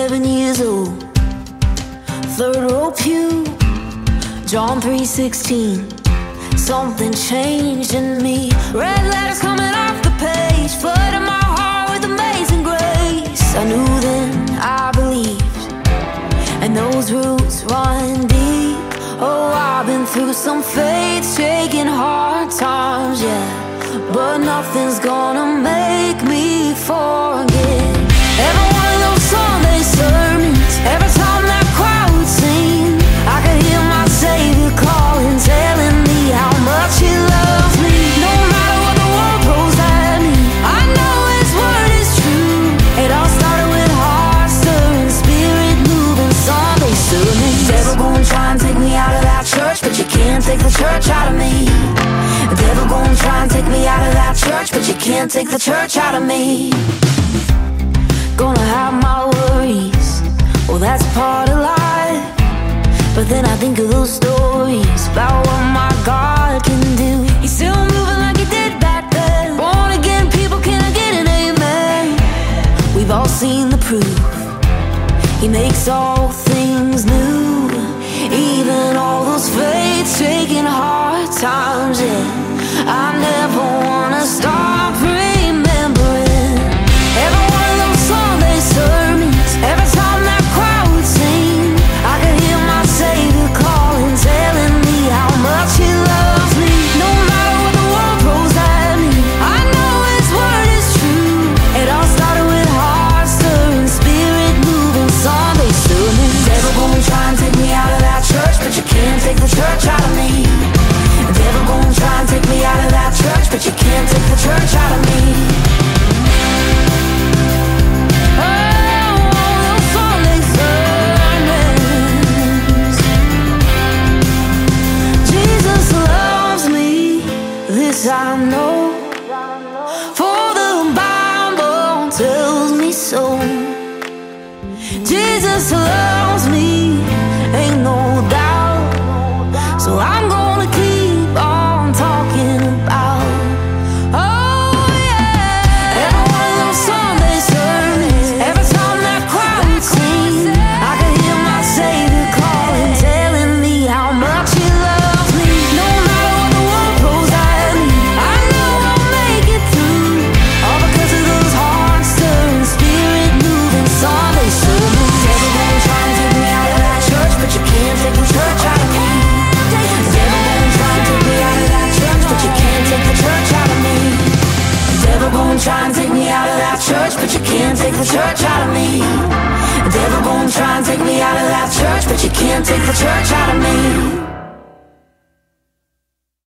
7 years old, third row pew, John 3:16. Something changed in me. Red letters coming off the page, flooding my heart with amazing grace. I knew then, I believed, and those roots run deep. Oh, I've been through some faith-shaking hard times, yeah, but nothing's gonna make me forget. Every one of those Sunday sermons, every time that crowd would sing, I could hear my Savior calling, telling me how much He loves me. No matter what the world throws at me, I know His word is true. It all started with heart stirring, spirit moving Sunday sermons. The devil gonna try and take me out of that church, but you can't take the church out of me. The devil gonna try and take me out of that church, but you can't take the church out of me. Gonna have my worries, well that's part of life, but then I think of those stories about what my God can do. He's still moving like He did back then. Born again people, can I get an amen? We've all seen the proof. He makes all things new, even all those faith-shaking hard times, yeah. I never wanna stop remembering every one of those Sunday sermons, every time that crowd would sing, I could hear my Savior calling, telling me how much He loves me. No matter what the world throws at me, I know His word is true. It all started with heart stirring, spirit moving Sunday sermons. The devil gonna try and take me out of that church, but you can't take the church out of me. The devil gonna try and take me out of that church, but you can't take the church out of me. I know, for the Bible tells me so. Jesus loves me, ain't no doubt. So I'm gonna keep on talking about, oh yeah, every one of those Sunday sermons, every time that crowd would sing, I could hear my Savior calling, telling me how much He loves me. No matter what the world throws at me, I know I'll make it through, all because of those heart stirring, spirit moving Sunday sermons. Devil gonna try and take me out of that church, but you can't take the church out of me. Devil gonna try and take me out of that church, but you can't take the church out of me. Devil gonna try and take me out of that church, but you can't take the church out of me. Devil gonna try and take me out of that church, but you can't take the church out of me.